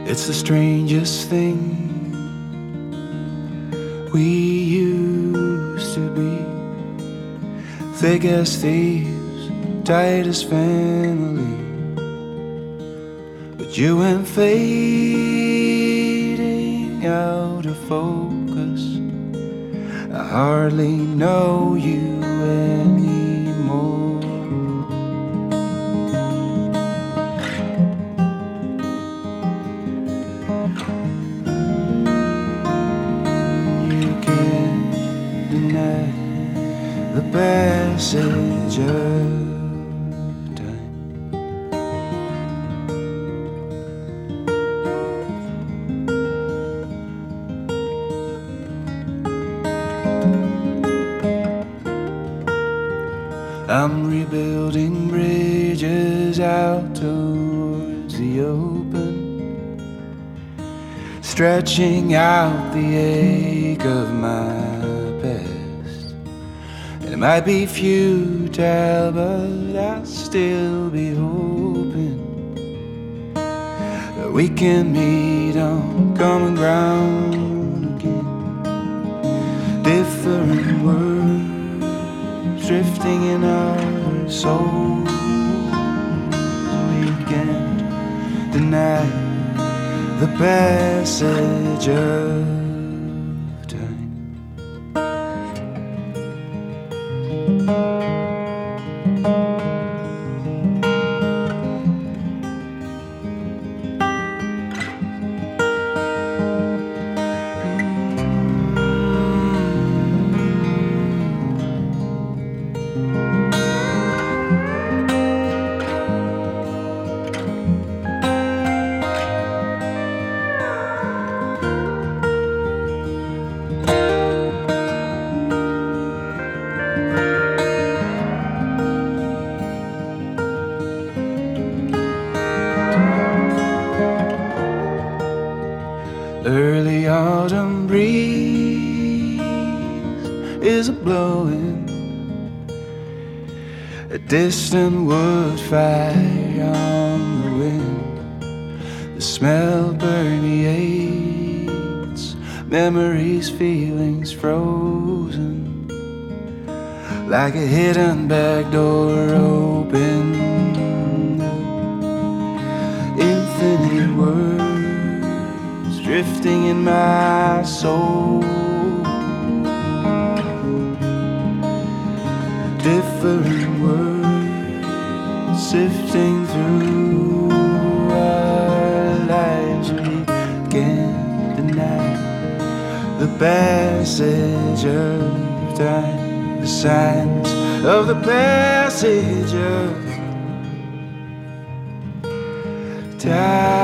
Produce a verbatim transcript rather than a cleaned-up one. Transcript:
It's the strangest thing we used to be. Thick as thieves, tight as family. But you went fading out of focus. I hardly know you anymore. You can't deny the passage of time. I'm rebuilding bridges out towards the open, stretching out the ache of my past. And it might be futile, but I'll still be hoping that we can meet on common ground again. Different words drifting in our souls. We can't deny the passage of time. Early autumn breeze is a-blowing, a distant wood fire on the wind. The smell permeates memories, feelings frozen, like a hidden back door open. Infinite words drifting in my soul. Different words sifting through our lives. We can't deny the passage of time, the signs of the passage of time.